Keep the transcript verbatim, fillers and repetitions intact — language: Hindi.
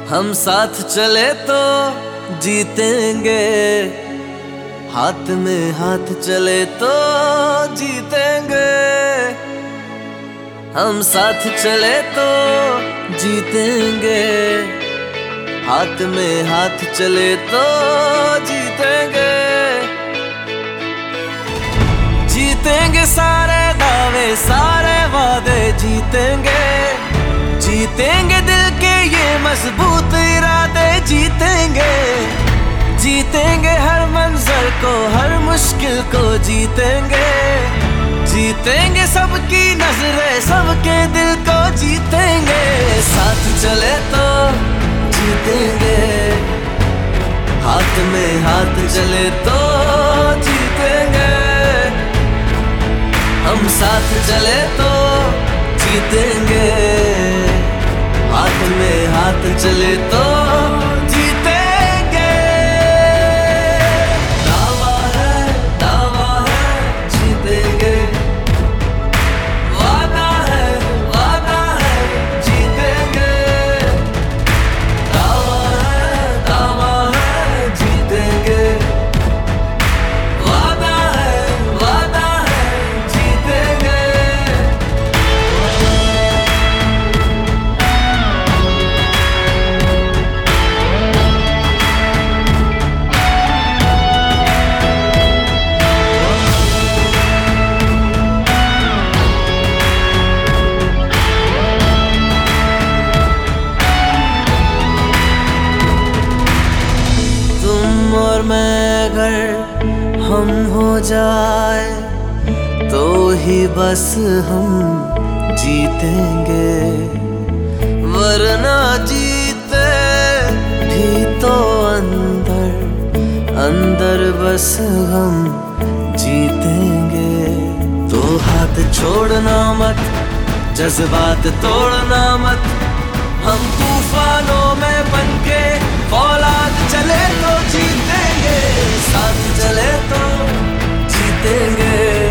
हम साथ चले तो जीतेंगे, हाथ में हाथ चले तो जीतेंगे। हम साथ चले तो जीतेंगे, हाथ में हाथ चले तो जीतेंगे। जीतेंगे सारे दावे सारे वादे जीतेंगे, जीतेंगे दिल के ये मजबूत इरादे जीतेंगे। जीतेंगे हर मंजर को हर मुश्किल को जीतेंगे, जीतेंगे सबकी नजरें सबके दिल को जीतेंगे। साथ चले तो जीतेंगे, हाथ में हाथ चले तो जीतेंगे। हम साथ चले तो जीतेंगे, हाथ में हाथ चले तो जीतेंगे। दावा है दावा है जीतेंगे, वादा है वादा है जीतेंगे। दावा है दावा है जीतेंगे, वादा है वादा है जीतेंगे। तुम और मैं अगर हम हो जाए तो ही बस हम जीतेंगे, वरना जीते भी तो अंदर अंदर बस हम जीतेंगे। तो हाथ छोड़ना मत जज्बात तोड़ना मत, हम तूफानों में बनके फौलाद चले तो जीतेंगे। साथ चले तो जीतेंगे,